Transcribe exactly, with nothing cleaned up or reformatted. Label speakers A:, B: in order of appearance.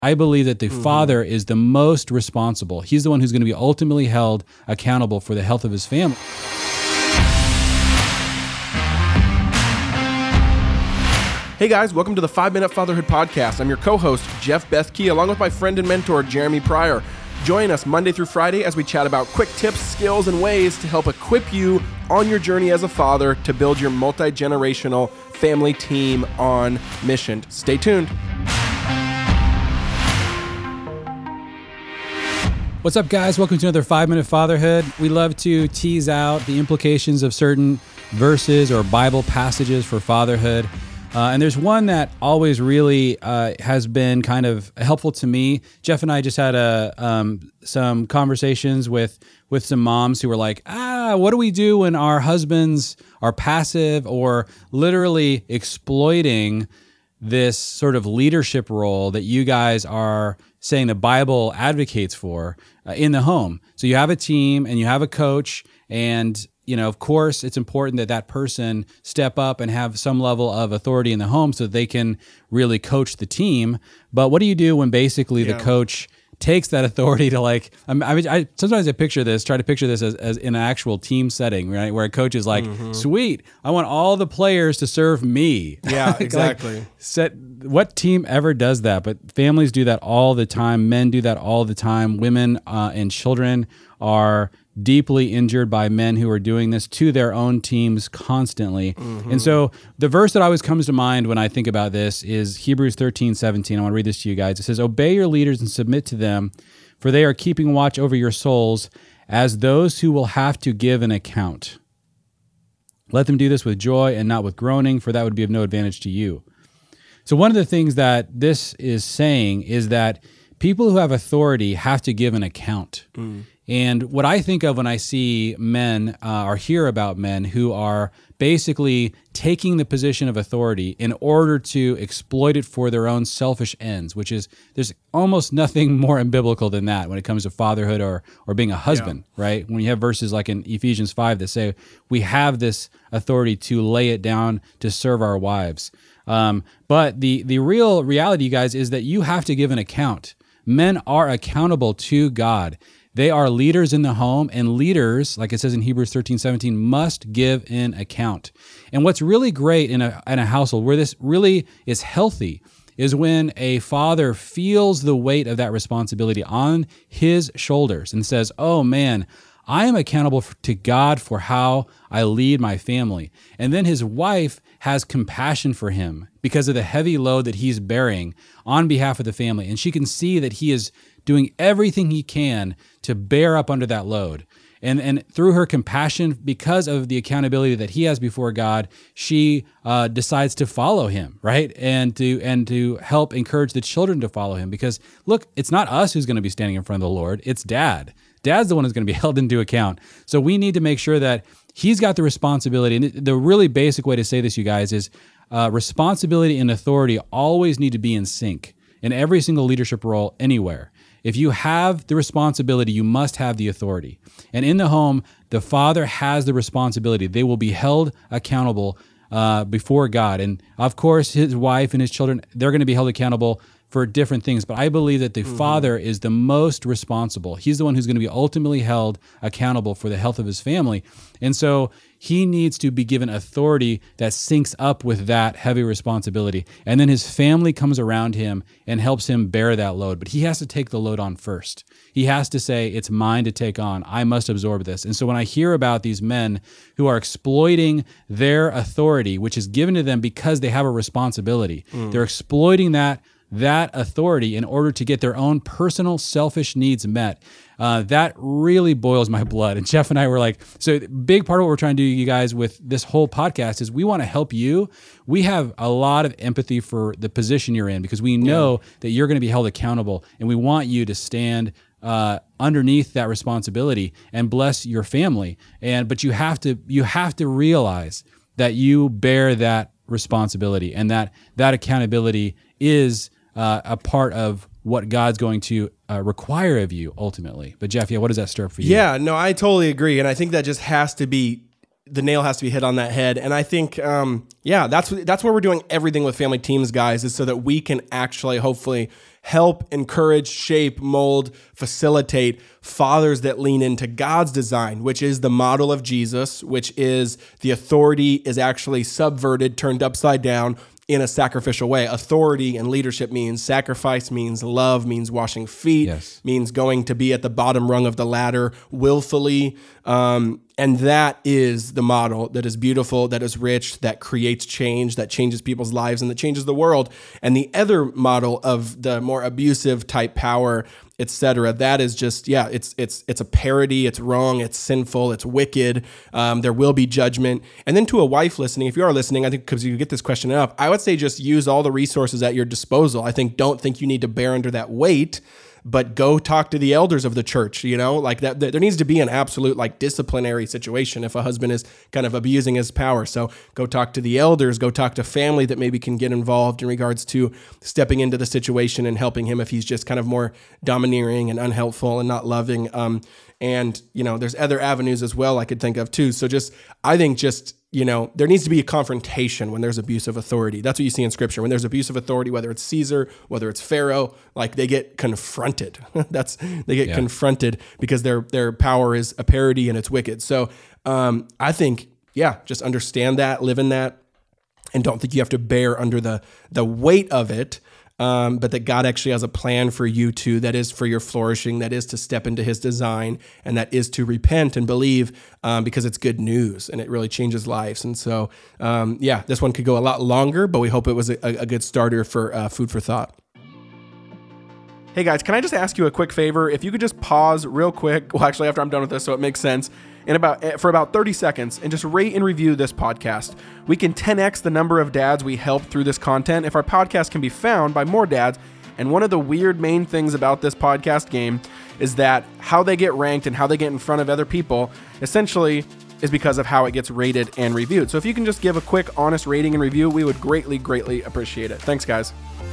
A: I believe that the mm-hmm. father is the most responsible. He's the one who's going to be ultimately held accountable for the health of his family.
B: Hey guys, welcome to the five minute Fatherhood Podcast. I'm your co-host, Jeff Bethke, along with my friend and mentor, Jeremy Pryor. Join us Monday through Friday as we chat about quick tips, skills, and ways to help equip you on your journey as a father to build your multi-generational family team on mission. Stay tuned.
A: What's up, guys? Welcome to another five minute Fatherhood. We love to tease out the implications of certain verses or Bible passages for fatherhood. Uh, and there's one that always really uh, has been kind of helpful to me. Jeff and I just had a um, some conversations with with some moms who were like, ah, what do we do when our husbands are passive or literally exploiting this sort of leadership role that you guys are saying the Bible advocates for uh, in the home? So you have a team and you have a coach, and you know, of course, it's important that that person step up and have some level of authority in the home so that they can really coach the team. But what do you do when basically yeah. the coach takes that authority to like, I mean, I, sometimes I picture this, try to picture this as, as in an actual team setting, right? Where a coach is like, mm-hmm. sweet, I want all the players to serve me.
B: Yeah, exactly.
A: Like, set, what team ever does that? But families do that all the time. Men do that all the time. Women uh, and children are deeply injured by men who are doing this to their own teams constantly. Mm-hmm. And so the verse that always comes to mind when I think about this is Hebrews thirteen seventeen. I want to read this to you guys. It says, obey your leaders and submit to them, for they are keeping watch over your souls as those who will have to give an account. Let them do this with joy and not with groaning, for that would be of no advantage to you. So one of the things that this is saying is that people who have authority have to give an account. Mm. And what I think of when I see men uh, or hear about men who are basically taking the position of authority in order to exploit it for their own selfish ends, which is, there's almost nothing more unbiblical than that when it comes to fatherhood or or being a husband, yeah. right? When you have verses like in Ephesians five that say, we have this authority to lay it down to serve our wives. Um, but the the real reality, you guys, is that you have to give an account. Men are accountable to God. They are leaders in the home, and leaders, like it says in Hebrews thirteen seventeen, must give an account. And what's really great in a in a household where this really is healthy is when a father feels the weight of that responsibility on his shoulders and says, oh man, I am accountable to God for how I lead my family. And then his wife has compassion for him because of the heavy load that he's bearing on behalf of the family. And she can see that he is doing everything he can to bear up under that load. And and through her compassion, because of the accountability that he has before God, she uh, decides to follow him, right? And to and to help encourage the children to follow him. Because look, it's not us who's going to be standing in front of the Lord, it's dad. Dad's the one who's going to be held into account. So we need to make sure that he's got the responsibility. And the really basic way to say this, you guys, is uh, responsibility and authority always need to be in sync in every single leadership role anywhere. If you have the responsibility, you must have the authority. And in the home, the father has the responsibility. They will be held accountable uh, before God. And of course, his wife and his children, they're going to be held accountable for different things. But I believe that the mm-hmm. father is the most responsible. He's the one who's going to be ultimately held accountable for the health of his family. And so he needs to be given authority that syncs up with that heavy responsibility. And then his family comes around him and helps him bear that load. But he has to take the load on first. He has to say, it's mine to take on. I must absorb this. And so when I hear about these men who are exploiting their authority, which is given to them because they have a responsibility, mm. they're exploiting that that authority in order to get their own personal selfish needs met. Uh, that really boils my blood. And Jeff and I were like, so a big part of what we're trying to do, you guys, with this whole podcast is we want to help you. We have a lot of empathy for the position you're in because we know yeah. that you're going to be held accountable, and we want you to stand uh, underneath that responsibility and bless your family. And but you have to you have to realize that you bear that responsibility, and that that accountability is Uh, a part of what God's going to uh, require of you ultimately. But Jeff, yeah, what does that stir up for you?
B: Yeah, no, I totally agree. And I think that just has to be, the nail has to be hit on that head. And I think, um, yeah, that's that's where we're doing everything with family teams, guys, is so that we can actually hopefully help, encourage, shape, mold, facilitate fathers that lean into God's design, which is the model of Jesus, which is the authority is actually subverted, turned upside down in a sacrificial way. Authority and leadership means sacrifice, means love, means washing feet,
A: yes.
B: means going to be at the bottom rung of the ladder willfully. Um, and that is the model that is beautiful, that is rich, that creates change, that changes people's lives, and that changes the world. And the other model of the more abusive type power, et cetera, that is just, yeah, it's it's it's a parody, it's wrong, it's sinful, it's wicked. Um, there will be judgment. And then to a wife listening, if you are listening, I think because you get this question enough, I would say just use all the resources at your disposal. I think don't think you need to bear under that weight, but go talk to the elders of the church, you know, like that. There needs to be an absolute like disciplinary situation if a husband is kind of abusing his power. So go talk to the elders, go talk to family that maybe can get involved in regards to stepping into the situation and helping him if he's just kind of more domineering and unhelpful and not loving. Um, and, you know, there's other avenues as well I could think of too. So just, I think just, you know, there needs to be a confrontation when there's abuse of authority. That's what you see in scripture. When there's abuse of authority, whether it's Caesar, whether it's Pharaoh, like they get confronted. That's they get yeah. confronted because their their power is a parody and it's wicked. So um, I think, yeah, just understand that, live in that, and don't think you have to bear under the the weight of it. Um, but that God actually has a plan for you too, that is for your flourishing, that is to step into his design, and that is to repent and believe um, because it's good news and it really changes lives. And so, um, yeah, this one could go a lot longer, but we hope it was a, a good starter for uh, food for thought. Hey guys, can I just ask you a quick favor? If you could just pause real quick, well, actually after I'm done with this, so it makes sense, in about for about thirty seconds, and just rate and review this podcast. We can ten x the number of dads we help through this content if our podcast can be found by more dads. And one of the weird main things about this podcast game is that how they get ranked and how they get in front of other people essentially is because of how it gets rated and reviewed. So if you can just give a quick, honest rating and review, we would greatly, greatly appreciate it. Thanks, guys.